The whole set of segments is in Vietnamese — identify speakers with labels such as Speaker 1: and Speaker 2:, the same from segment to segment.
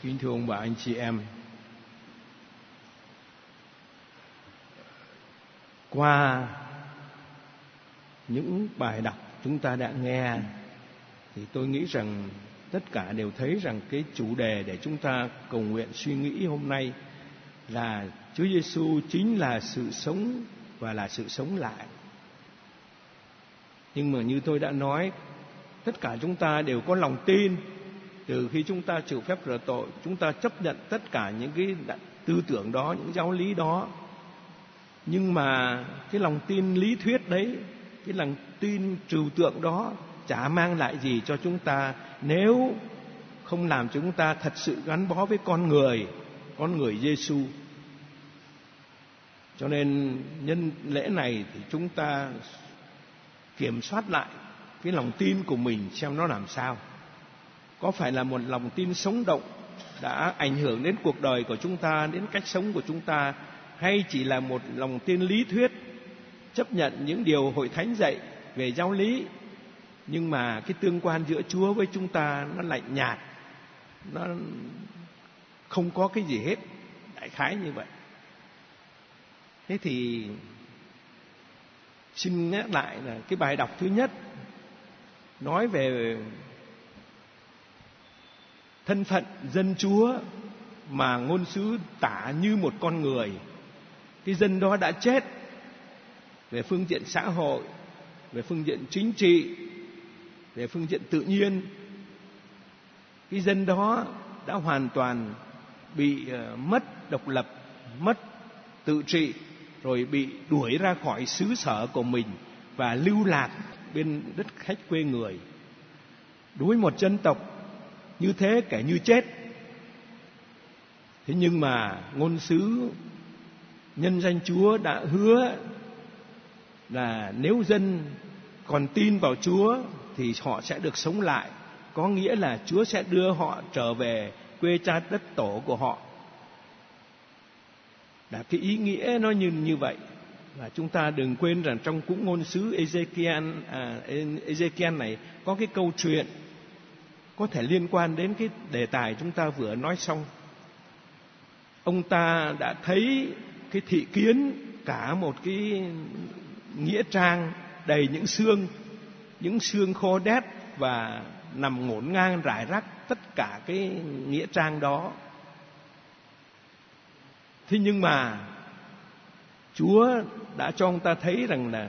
Speaker 1: Kính thưa ông bà anh chị em, qua những bài đọc chúng ta đã nghe thì tôi nghĩ rằng tất cả đều thấy rằng cái chủ đề để chúng ta cầu nguyện suy nghĩ hôm nay là Chúa Giêsu chính là sự sống và là sự sống lại. Nhưng mà như tôi đã nói, tất cả chúng ta đều có lòng tin. Từ khi chúng ta chịu phép rửa tội, chúng ta chấp nhận tất cả những cái tư tưởng đó, những giáo lý đó. Nhưng mà cái lòng tin lý thuyết đấy, cái lòng tin trừu tượng đó chả mang lại gì cho chúng ta nếu không làm cho chúng ta thật sự gắn bó với con người Giêsu. Cho nên nhân lễ này thì chúng ta kiểm soát lại cái lòng tin của mình xem nó làm sao. Có phải là một lòng tin sống động đã ảnh hưởng đến cuộc đời của chúng ta, đến cách sống của chúng ta, hay chỉ là một lòng tin lý thuyết chấp nhận những điều Hội Thánh dạy về giáo lý, nhưng mà cái tương quan giữa Chúa với chúng ta nó lạnh nhạt, nó không có cái gì hết, đại khái như vậy. Thế thì xin nhắc lại là cái bài đọc thứ nhất nói về thân phận dân Chúa mà ngôn sứ tả như một con người. Cái dân đó đã chết về phương diện xã hội, về phương diện chính trị, về phương diện tự nhiên. Cái dân đó đã hoàn toàn bị mất độc lập, mất tự trị, rồi bị đuổi ra khỏi xứ sở của mình và lưu lạc bên đất khách quê người. Đối với một dân tộc như thế kẻ như chết. Thế nhưng mà ngôn sứ nhân danh Chúa đã hứa là nếu dân còn tin vào Chúa thì họ sẽ được sống lại. Có nghĩa là Chúa sẽ đưa họ trở về quê cha đất tổ của họ. Đã cái ý nghĩa nó như vậy. Và chúng ta đừng quên rằng trong cuốn ngôn sứ Ezekiel này có cái câu chuyện có thể liên quan đến cái đề tài chúng ta vừa nói xong. Ông ta đã thấy cái thị kiến cả một cái nghĩa trang đầy những xương khô đét và nằm ngổn ngang rải rác tất cả cái nghĩa trang đó. Thế nhưng mà Chúa đã cho ông ta thấy rằng là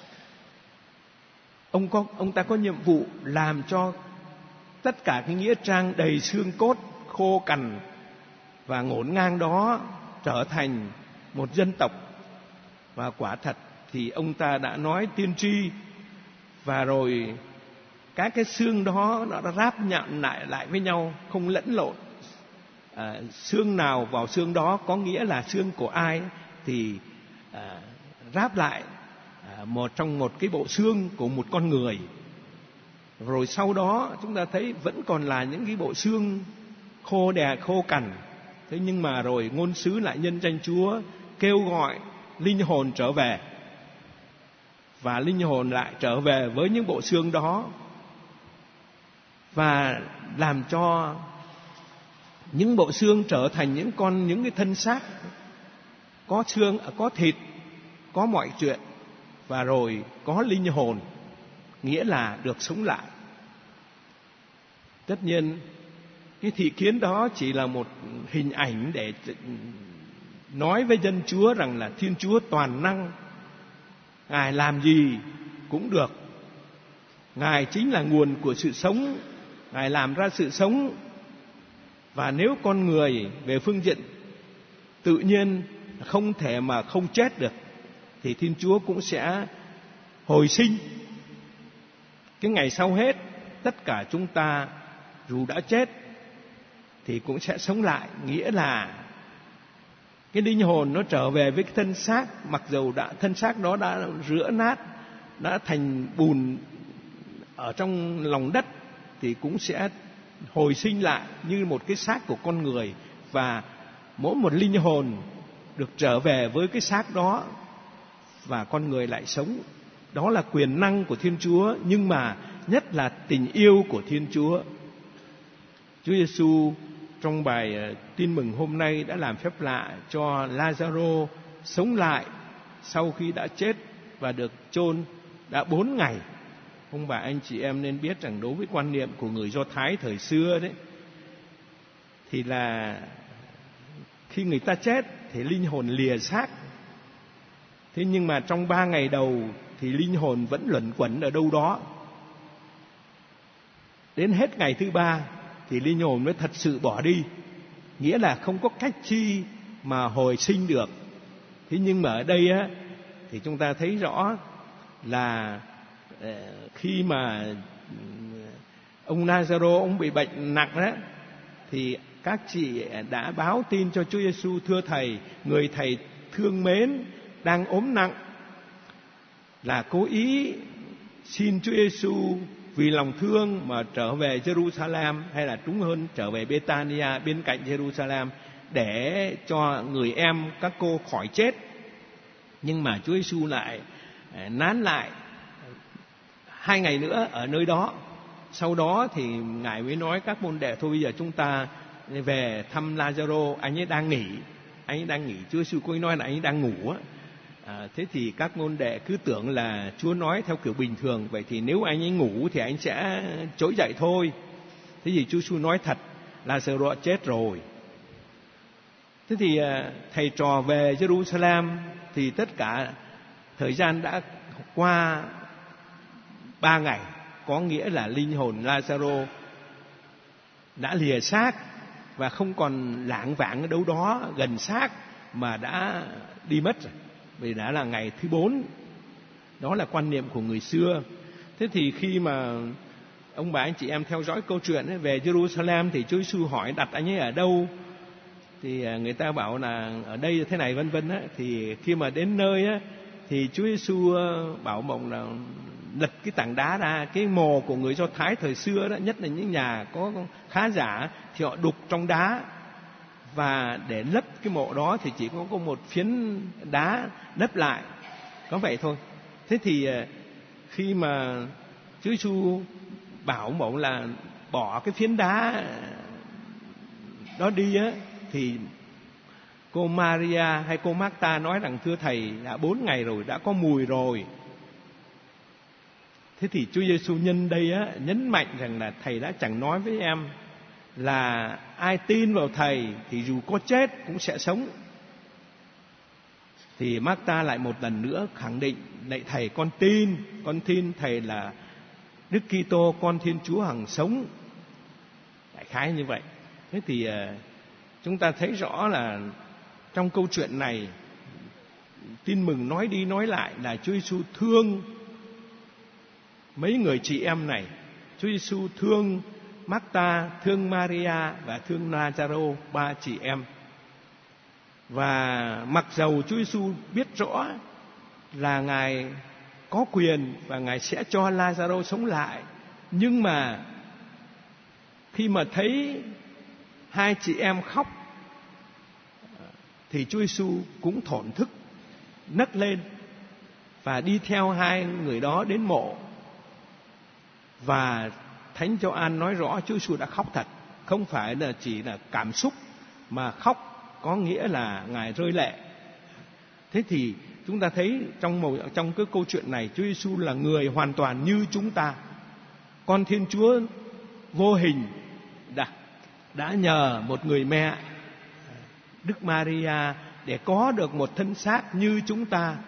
Speaker 1: ông ta có nhiệm vụ làm cho tất cả cái nghĩa trang đầy xương cốt khô cằn và ngổn ngang đó trở thành một dân tộc. Và quả thật thì ông ta đã nói tiên tri, và rồi các cái xương đó nó đã ráp nhặn lại với nhau, không lẫn lộn. Xương nào vào xương đó có nghĩa là xương của ai thì ráp lại trong một cái bộ xương của một con người. Rồi sau đó chúng ta thấy vẫn còn là những cái bộ xương khô cằn. Thế nhưng mà rồi ngôn sứ lại nhân danh Chúa kêu gọi linh hồn trở về, và linh hồn lại trở về với những bộ xương đó, và làm cho những bộ xương trở thành những cái thân xác có xương, có thịt, có mọi chuyện, và rồi có linh hồn, nghĩa là được sống lại. Tất nhiên cái thị kiến đó chỉ là một hình ảnh để nói với dân Chúa rằng là Thiên Chúa toàn năng, Ngài làm gì cũng được. Ngài chính là nguồn của sự sống, Ngài làm ra sự sống. Và nếu con người về phương diện tự nhiên không thể mà không chết được, thì Thiên Chúa cũng sẽ hồi sinh. Cái ngày sau hết, tất cả chúng ta dù đã chết thì cũng sẽ sống lại. Nghĩa là cái linh hồn nó trở về với cái thân xác, mặc dù thân xác đó đã rữa nát, đã thành bùn ở trong lòng đất, thì cũng sẽ hồi sinh lại như một cái xác của con người. Và mỗi một linh hồn được trở về với cái xác đó, và con người lại sống. Đó là quyền năng của Thiên Chúa, nhưng mà nhất là tình yêu của Thiên Chúa. Chúa Giêsu trong bài tin mừng hôm nay đã làm phép lạ cho Lazaro sống lại sau khi đã chết và được chôn đã 4 ngày. Ông bà anh chị em nên biết rằng đối với quan niệm của người Do Thái thời xưa đấy, thì là khi người ta chết thì linh hồn lìa xác. Thế nhưng mà trong 3 ngày đầu thì linh hồn vẫn luẩn quẩn ở đâu đó. Đến hết ngày thứ 3 thì linh hồn mới thật sự bỏ đi. Nghĩa là không có cách chi mà hồi sinh được. Thế nhưng mà ở đây á, thì chúng ta thấy rõ là khi mà ông Lazaro ông bị bệnh nặng đó, thì các chị đã báo tin cho Chúa Giêsu: thưa thầy, người thầy thương mến đang ốm nặng, là cố ý xin Chúa Giêsu vì lòng thương mà trở về Jerusalem, hay là đúng hơn trở về Bethania bên cạnh Jerusalem, để cho người em các cô khỏi chết. Nhưng mà Chúa Giêsu lại nán lại 2 ngày nữa ở nơi đó. Sau đó thì Ngài mới nói các môn đệ: thôi bây giờ chúng ta về thăm Lazaro, anh ấy đang nghỉ. Chúa Giêsu có nói là anh ấy đang ngủ á. Thế thì các môn đệ cứ tưởng là Chúa nói theo kiểu bình thường, vậy thì nếu anh ấy ngủ thì anh sẽ trỗi dậy thôi. Thế thì Chúa Giêsu nói thật: Lazaro chết rồi. Thế thì thầy trò về Jerusalem thì tất cả thời gian đã qua 3 ngày, có nghĩa là linh hồn Lazaro đã lìa xác và không còn lảng vảng ở đâu đó gần xác, mà đã đi mất rồi, vì đã là ngày thứ 4. Đó là quan niệm của người xưa. Thế thì khi mà ông bà anh chị em theo dõi câu chuyện ấy, về Jerusalem thì Chúa Giêsu hỏi đặt anh ấy ở đâu, thì người ta bảo là ở đây thế này vân vân á. Thì khi mà đến nơi á, thì Chúa Giêsu bảo mộng là lật cái tảng đá ra. Cái mồ của người Do Thái thời xưa đó, nhất là những nhà có khá giả, thì họ đục trong đá, và để lấp cái mộ đó thì chỉ có một phiến đá lấp lại, có vậy thôi. Thế thì khi mà Chúa Giêsu bảo mộng là bỏ cái phiến đá đó đi á, thì cô Maria hay cô Marta nói rằng: thưa thầy, đã 4 ngày rồi, đã có mùi rồi. Thế thì Chúa Giêsu nhân đây á, nhấn mạnh rằng là thầy đã chẳng nói với em là ai tin vào thầy thì dù có chết cũng sẽ sống. Thì Marta lại một lần nữa khẳng định: lạy thầy, con tin thầy là Đức Kitô, con Thiên Chúa hằng sống. Đại khái như vậy. Thế thì chúng ta thấy rõ là trong câu chuyện này, tin mừng nói đi nói lại là Chúa Giêsu thương mấy người chị em này. Chúa Giêsu thương Marta, thương Maria và thương Lazaro, 3 chị em. Và mặc dầu Chúa Giêsu biết rõ là Ngài có quyền và Ngài sẽ cho Lazaro sống lại, nhưng mà khi mà thấy 2 chị em khóc thì Chúa Giêsu cũng thổn thức, nấc lên và đi theo 2 người đó đến mộ. Và Thánh Gioan nói rõ Chúa Giêsu đã khóc thật, không phải là chỉ là cảm xúc, mà khóc có nghĩa là Ngài rơi lệ. Thế thì chúng ta thấy trong cái câu chuyện này, Chúa Giêsu là người hoàn toàn như chúng ta. Con Thiên Chúa vô hình đã nhờ một người mẹ, Đức Maria, để có được một thân xác như chúng ta,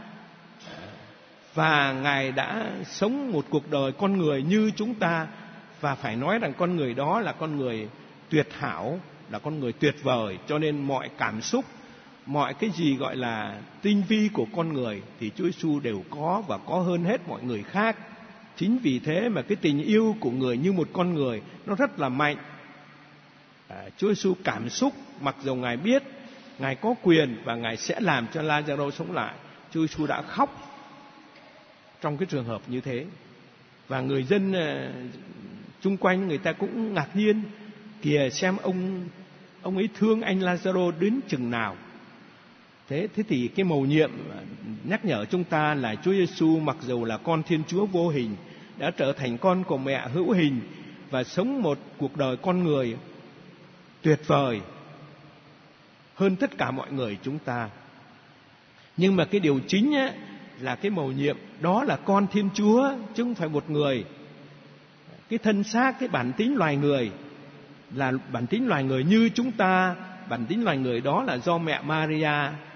Speaker 1: và Ngài đã sống một cuộc đời con người như chúng ta. Và phải nói rằng con người đó là con người tuyệt hảo, là con người tuyệt vời. Cho nên mọi cảm xúc, mọi cái gì gọi là tinh vi của con người thì Chúa Giêsu đều có, và có hơn hết mọi người khác. Chính vì thế mà cái tình yêu của người như một con người nó rất là mạnh. Chúa Giêsu cảm xúc, mặc dù Ngài biết Ngài có quyền và Ngài sẽ làm cho Lazaro sống lại, Chúa Giêsu đã khóc trong cái trường hợp như thế. Và người dân chung quanh người ta cũng ngạc nhiên: kìa, xem ông ấy thương anh Lazaro đến chừng nào. Thế thì cái mầu nhiệm nhắc nhở chúng ta là Chúa Giêsu mặc dù là con Thiên Chúa vô hình, đã trở thành con của mẹ hữu hình và sống một cuộc đời con người tuyệt vời hơn tất cả mọi người chúng ta. Nhưng mà cái điều chính á, là cái mầu nhiệm đó là con Thiên Chúa, chứ không phải một người. Cái thân xác, cái bản tính loài người là bản tính loài người như chúng ta. Bản tính loài người đó là do mẹ Maria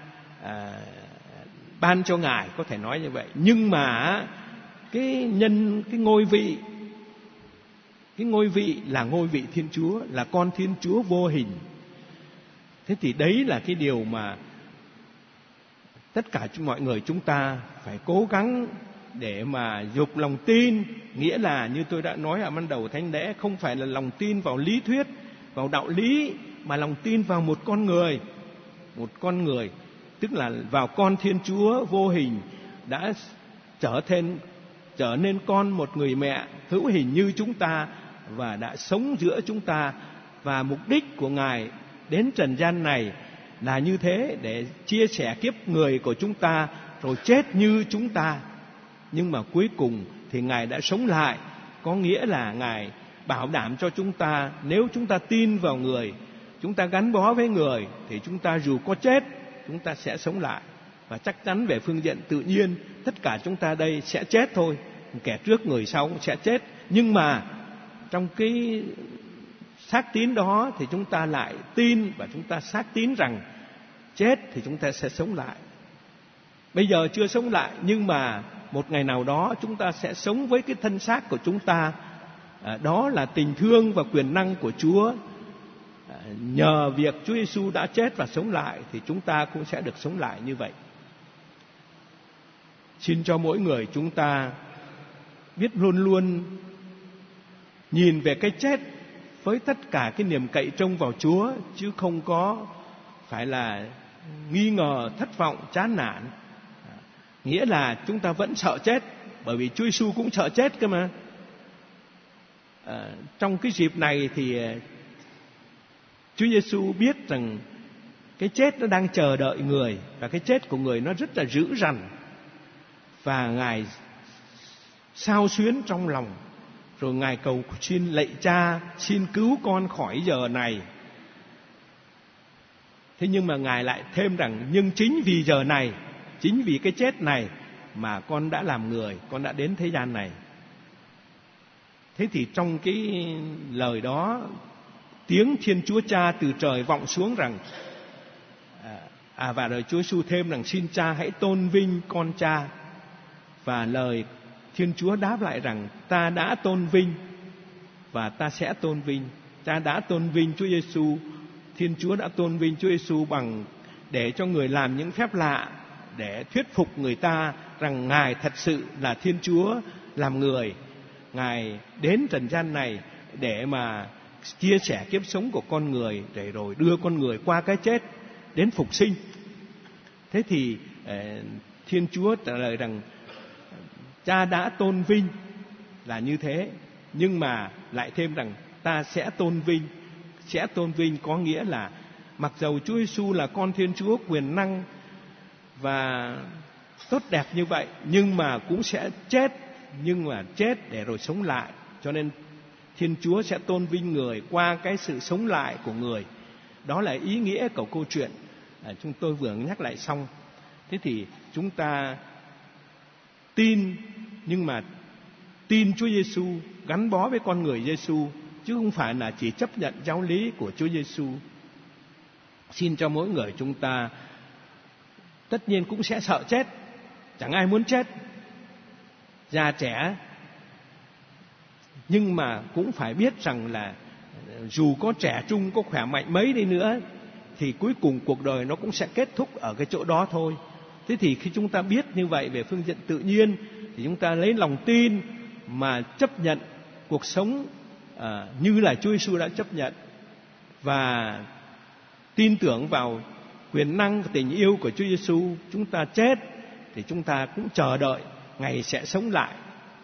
Speaker 1: ban cho Ngài, có thể nói như vậy. Nhưng mà cái ngôi vị là ngôi vị Thiên Chúa, là con Thiên Chúa vô hình. Thế thì đấy là cái điều mà tất cả mọi người chúng ta phải cố gắng để mà dục lòng tin. Nghĩa là như tôi đã nói ở ban đầu thánh lễ, không phải là lòng tin vào lý thuyết, vào đạo lý, mà lòng tin vào một con người. Một con người, tức là vào con Thiên Chúa vô hình đã trở nên con một người mẹ hữu hình như chúng ta và đã sống giữa chúng ta. Và mục đích của Ngài đến trần gian này là như thế, để chia sẻ kiếp người của chúng ta rồi chết như chúng ta. Nhưng mà cuối cùng thì Ngài đã sống lại, có nghĩa là Ngài bảo đảm cho chúng ta, nếu chúng ta tin vào người, chúng ta gắn bó với người, thì chúng ta dù có chết, chúng ta sẽ sống lại. Và chắc chắn về phương diện tự nhiên, tất cả chúng ta đây sẽ chết thôi. Kẻ trước người sau cũng sẽ chết. Nhưng mà trong cái xác tín đó thì chúng ta lại tin, và chúng ta xác tín rằng chết thì chúng ta sẽ sống lại. Bây giờ chưa sống lại, nhưng mà một ngày nào đó chúng ta sẽ sống với cái thân xác của chúng ta. Đó là tình thương và quyền năng của Chúa. Nhờ việc Chúa Giêsu đã chết và sống lại thì chúng ta cũng sẽ được sống lại như vậy. Xin cho mỗi người chúng ta biết luôn luôn nhìn về cái chết với tất cả cái niềm cậy trông vào Chúa, chứ không có phải là nghi ngờ, thất vọng, chán nản. Nghĩa là chúng ta vẫn sợ chết, bởi vì Chúa Giêsu cũng sợ chết cơ mà. Trong cái dịp này thì Chúa Giêsu biết rằng cái chết nó đang chờ đợi người, và cái chết của người nó rất là dữ dằn. Và Ngài xao xuyến trong lòng, rồi Ngài cầu xin lạy Cha, xin cứu con khỏi giờ này. Thế nhưng mà Ngài lại thêm rằng, nhưng chính vì giờ này, chính vì cái chết này mà con đã làm người, con đã đến thế gian này. Thế thì trong cái lời đó, tiếng Thiên Chúa Cha từ trời vọng xuống rằng, và rồi Chúa Giêsu thêm rằng, xin Cha hãy tôn vinh con Cha. Và lời Thiên Chúa đáp lại rằng, ta đã tôn vinh và ta sẽ tôn vinh. Cha đã tôn vinh Chúa Giêsu, Thiên Chúa đã tôn vinh Chúa Giêsu bằng để cho người làm những phép lạ, để thuyết phục người ta rằng Ngài thật sự là Thiên Chúa làm người. Ngài đến trần gian này để mà chia sẻ kiếp sống của con người, để rồi đưa con người qua cái chết đến phục sinh. Thế thì Thiên Chúa trả lời rằng, Cha đã tôn vinh là như thế, nhưng mà lại thêm rằng ta sẽ tôn vinh. Sẽ tôn vinh có nghĩa là mặc dầu Chúa Giêsu là con Thiên Chúa quyền năng và tốt đẹp như vậy, nhưng mà cũng sẽ chết, nhưng mà chết để rồi sống lại. Cho nên Thiên Chúa sẽ tôn vinh người qua cái sự sống lại của người. Đó là ý nghĩa của câu chuyện chúng tôi vừa nhắc lại xong. Thế thì chúng ta tin, nhưng mà tin Chúa Giêsu, gắn bó với con người Giêsu, chứ không phải là chỉ chấp nhận giáo lý của Chúa Giêsu. Xin cho mỗi người chúng ta tất nhiên cũng sẽ sợ chết, chẳng ai muốn chết, già trẻ, nhưng mà cũng phải biết rằng là dù có trẻ trung, có khỏe mạnh mấy đi nữa, thì cuối cùng cuộc đời nó cũng sẽ kết thúc ở cái chỗ đó thôi. Thế thì khi chúng ta biết như vậy về phương diện tự nhiên, thì chúng ta lấy lòng tin mà chấp nhận cuộc sống như là Chúa Giêsu đã chấp nhận, và tin tưởng vào quyền năng và tình yêu của Chúa Giêsu. Chúng ta chết thì chúng ta cũng chờ đợi ngày sẽ sống lại.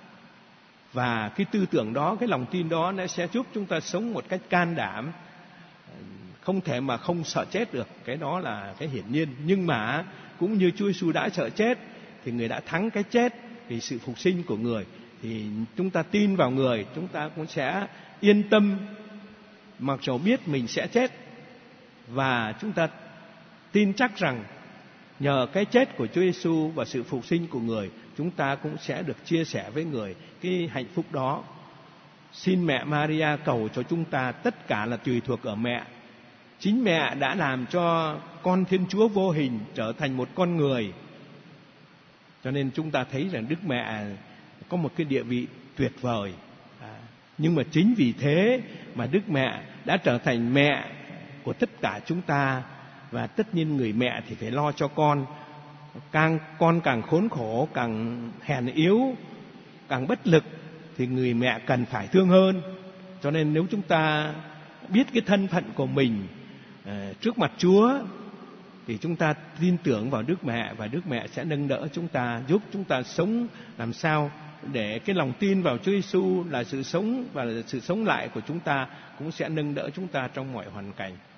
Speaker 1: Và cái tư tưởng đó, cái lòng tin đó, nó sẽ giúp chúng ta sống một cách can đảm, không thể mà không sợ chết được. Cái đó là cái hiển nhiên. Nhưng mà cũng như Chúa Giêsu đã sợ chết, thì người đã thắng cái chết vì sự phục sinh của người. Thì chúng ta tin vào người, chúng ta cũng sẽ yên tâm mặc dầu biết mình sẽ chết, và chúng ta tin chắc rằng nhờ cái chết của Chúa Giêsu và sự phục sinh của Người, chúng ta cũng sẽ được chia sẻ với Người cái hạnh phúc đó. Xin mẹ Maria cầu cho chúng ta, tất cả là tùy thuộc ở mẹ. Chính mẹ đã làm cho con Thiên Chúa vô hình trở thành một con người. Cho nên chúng ta thấy rằng Đức Mẹ có một cái địa vị tuyệt vời. Nhưng mà chính vì thế mà Đức Mẹ đã trở thành mẹ của tất cả chúng ta. Và tất nhiên người mẹ thì phải lo cho con. Con càng khốn khổ, càng hèn yếu, càng bất lực, thì người mẹ cần phải thương hơn. Cho nên nếu chúng ta biết cái thân phận của mình trước mặt Chúa, thì chúng ta tin tưởng vào Đức Mẹ, và Đức Mẹ sẽ nâng đỡ chúng ta, giúp chúng ta sống làm sao để cái lòng tin vào Chúa Giêsu là sự sống, và sự sống lại của chúng ta cũng sẽ nâng đỡ chúng ta trong mọi hoàn cảnh.